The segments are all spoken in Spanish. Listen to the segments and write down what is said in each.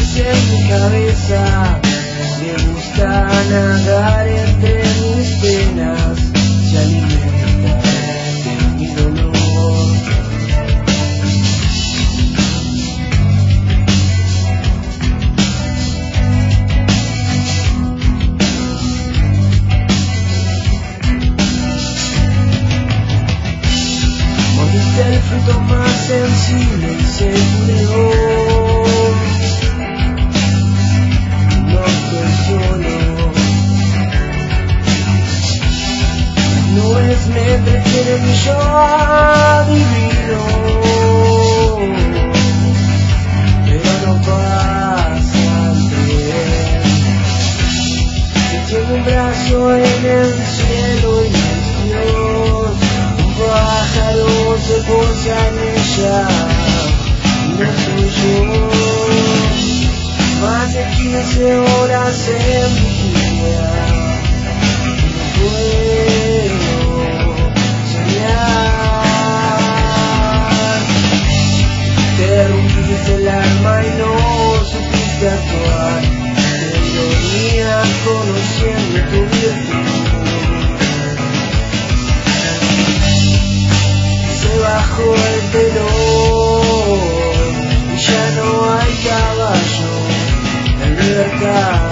en mi cabeza. Le gusta nadar entre mis penas, se alimenta de mi dolor. Mordiste el fruto más sensible y se pudrió. No estoy solo. Nubes me entretienen y yo adivino, pero no pasan bien. Que tengo un brazo en el cielo y es Dios. Un pájaro se posa en ella y no soy yo. Más de 15 horas en mi día, no puedo soñar. Te rompiste el alma y no supiste actuar. Te ironía conociendo tu virtud. Se bajó el telón y ya no hay caballo en libertad.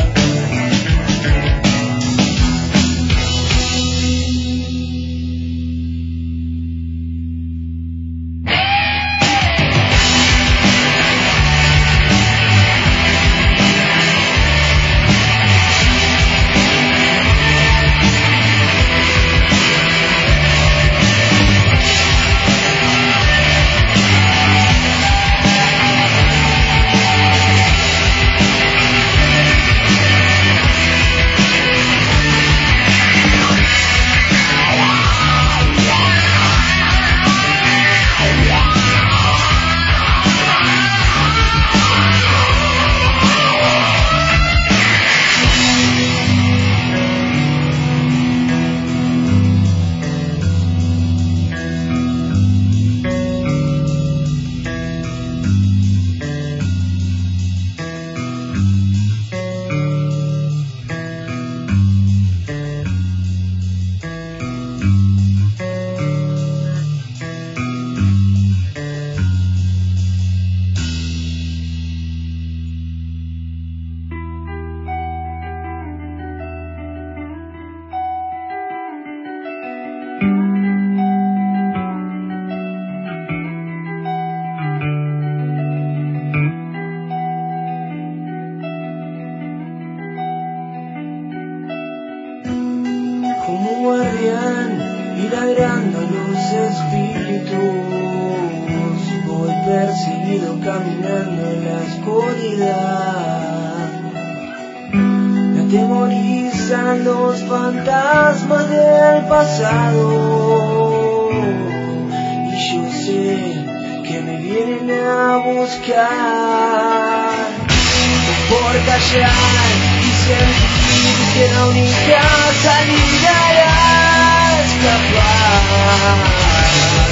Ladrando los espíritus, voy perseguido caminando en la oscuridad. Me atemorizan los fantasmas del pasado y yo sé que me vienen a buscar. Por callar y sentir que la única salida era escapar.